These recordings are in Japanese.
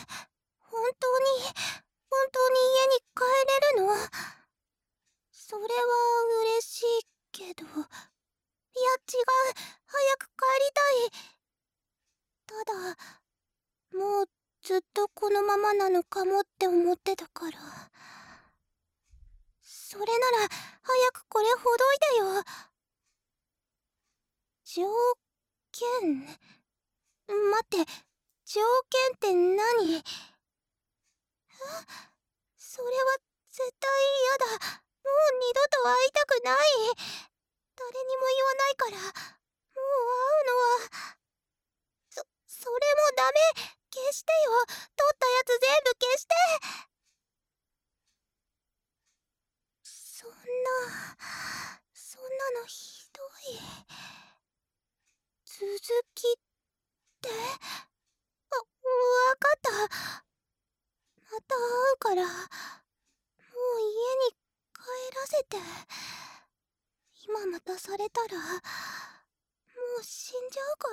本当に家に帰れるの？それは嬉しいけど。いや、違う。早く帰りたい。ただ、もうずっとこのままなのかもって思ってたから。それなら、早くこれほどいてよ。条件？待って、条件って何？それは絶対嫌だ。もう二度と会いたくない。誰にも言わないから、もう会うのは。それもダメ。消してよ。撮ったやつ全部消して。そんなのひどい。続きって？わかった。また会うから、もう家に帰らせて。今またされたら、もう死んじゃうから。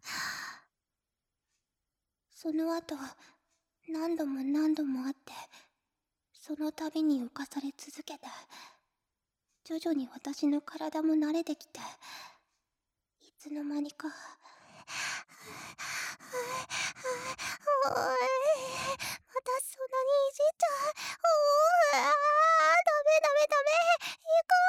その後、何度も何度も会って、その度に浮かされ続けて、徐々に私の体も慣れてきて、いつの間にか。おい、またそんなにいじっちゃう。ダメ、行こ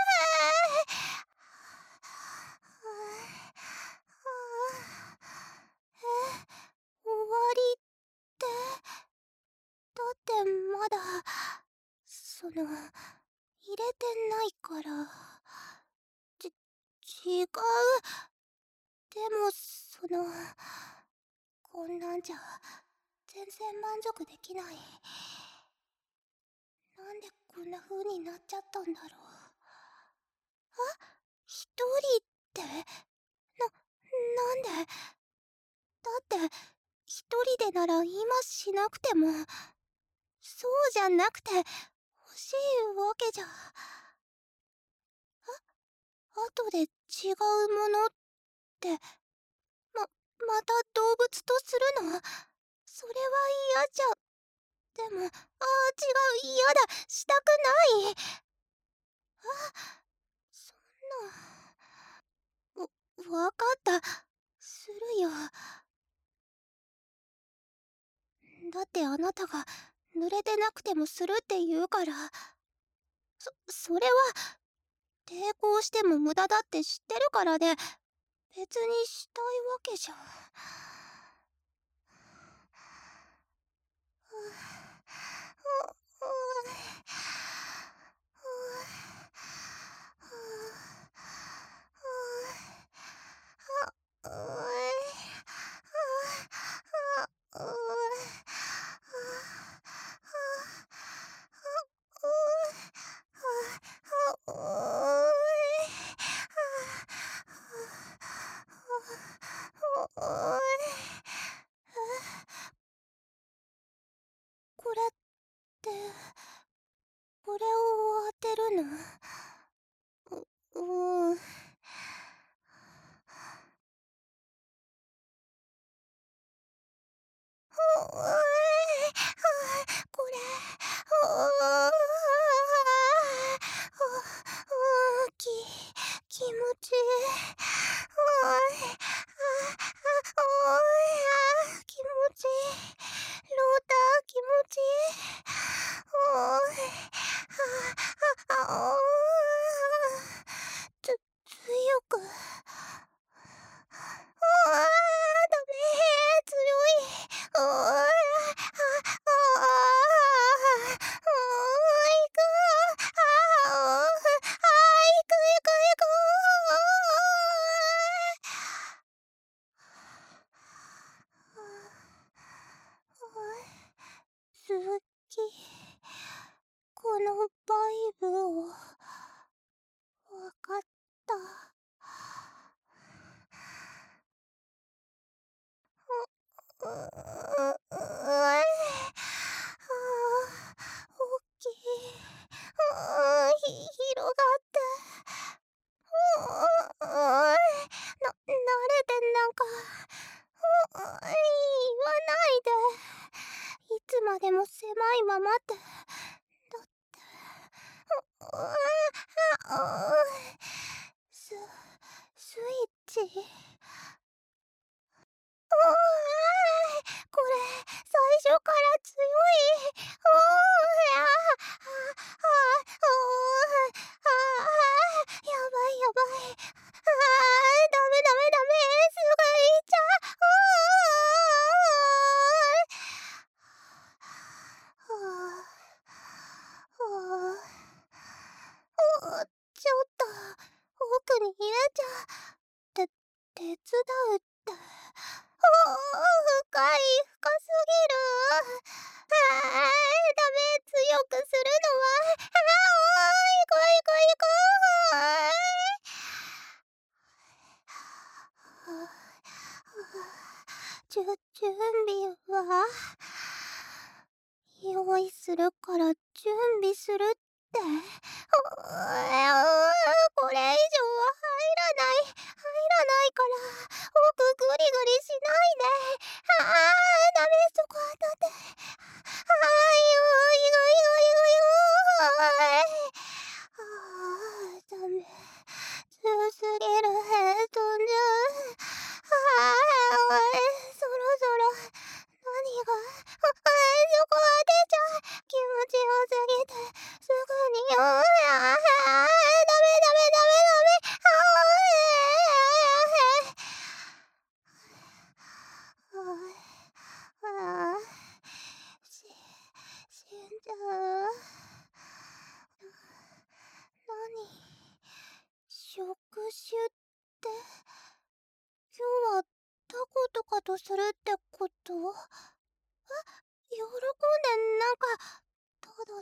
終わりって？だってまだ、入れてないから。違う。でもこんなんじゃ、全然満足できない。なんでこんな風になっちゃったんだろう。一人って？なんで？だって、一人でなら今しなくても、そうじゃなくて、欲しいわけじゃ。後で違うものって、また動物とするの？それは嫌じゃ。でも、違う、嫌だ、したくない。そんな。わかった。するよ。だってあなたが、濡れてなくてもするって言うから。それは、抵抗しても無駄だって知ってるからで、別にしたいわけじゃん。これって、これを当てるの？うん。これ、気持ちいい。気持ちいい。ローター気持ちいい。強く。ダメ、強い。 までも狭いままって。だって、ススイッチ。これ最初から強い。やばいやばい。ダメダメダメ。すぐ行っちゃう。ちょっと奥に入れちゃ手伝うって。深すぎる。ダメ、強くするのは。行こう行こう行こう。準備は用意するから準備するって。これ以上は入らないから、奥グリグリしないで。ダメ、そこ当たって。ダメ、強すぎる。飛んじゃう。そろそろ何が、そこ当てちゃう。気持ちよすぎてすぐにダメダメダメ死んじゃう。何、触手って、今日はタコとかとするってこと？喜んでなんか、ただ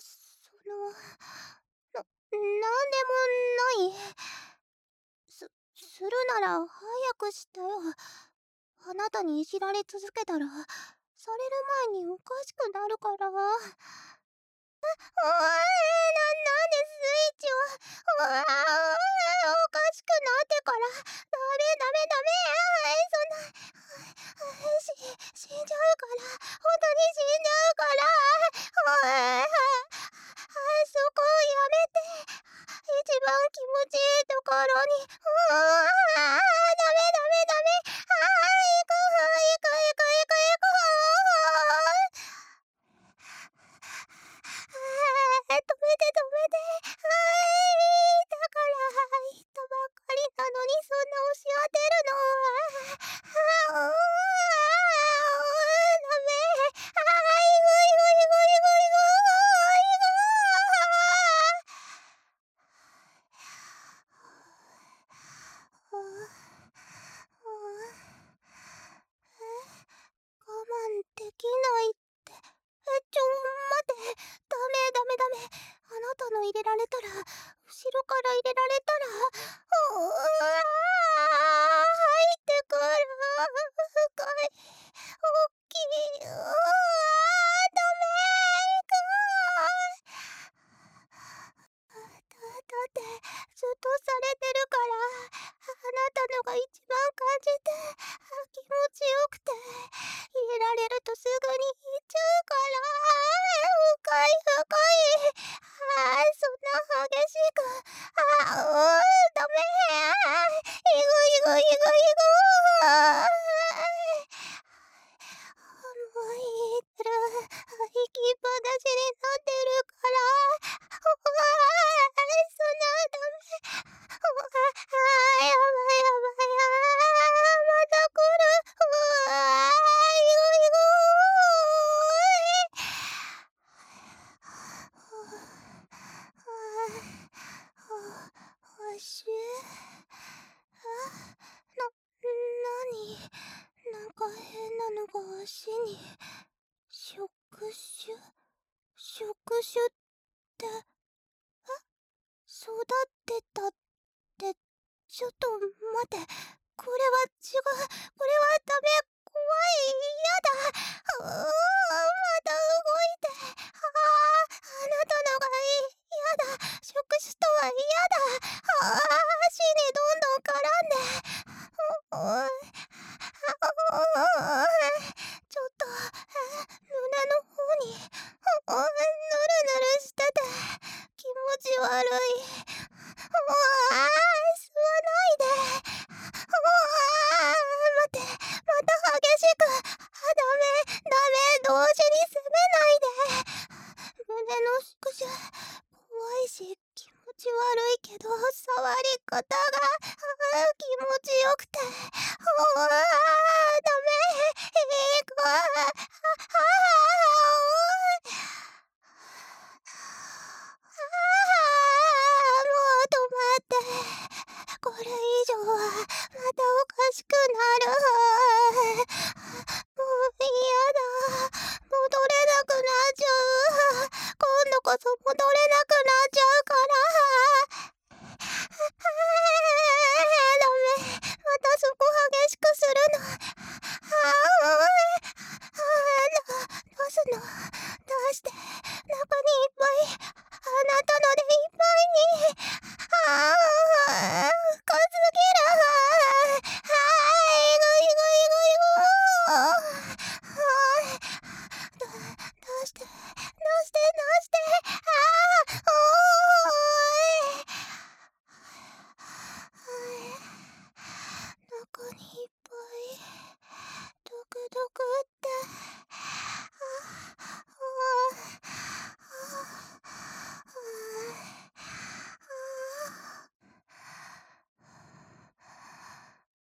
なんでもない。するなら早くしてよ。あなたにいじられ続けたら、される前におかしくなるから。なんでスイッチを、おかしくなってから。ダメダメダメ。そんな、死んじゃうから。本当に死んじゃうから。そこをやめて。一番気持ちいいところに。ダメダメダメ。行く行く行く行く行く。止めて止めて。だから言ったばっかりなのに、そんな押し当てるのは。ダメ。いぐいぐいぐいぐいぐい我慢できないって。待って。ダメダメダメ。あなたの入れられたら、後ろから入れられたら、入ってくる。深い。大きい。ダメ。だってずっとされてるから、あなたのが一番感じて気持ちよくて、入れられるとすぐに言っちゃうから。深い深い。そんな激しく。ダメ。いぐいぐいぐいぐ。もういってる。行きっぱなしになってるから。そんなダメ。やばいやばい。また来る。いぐいぐ。足。なに、なんか変なのが足に。触手って、育ってたって、ちょっと待って。これは違う。これはダメ。怖い。嫌だ。また動いて。あなたのがいい。嫌だ。触手とは嫌だ。足にどんどん絡んで。ちょっと、胸の方に。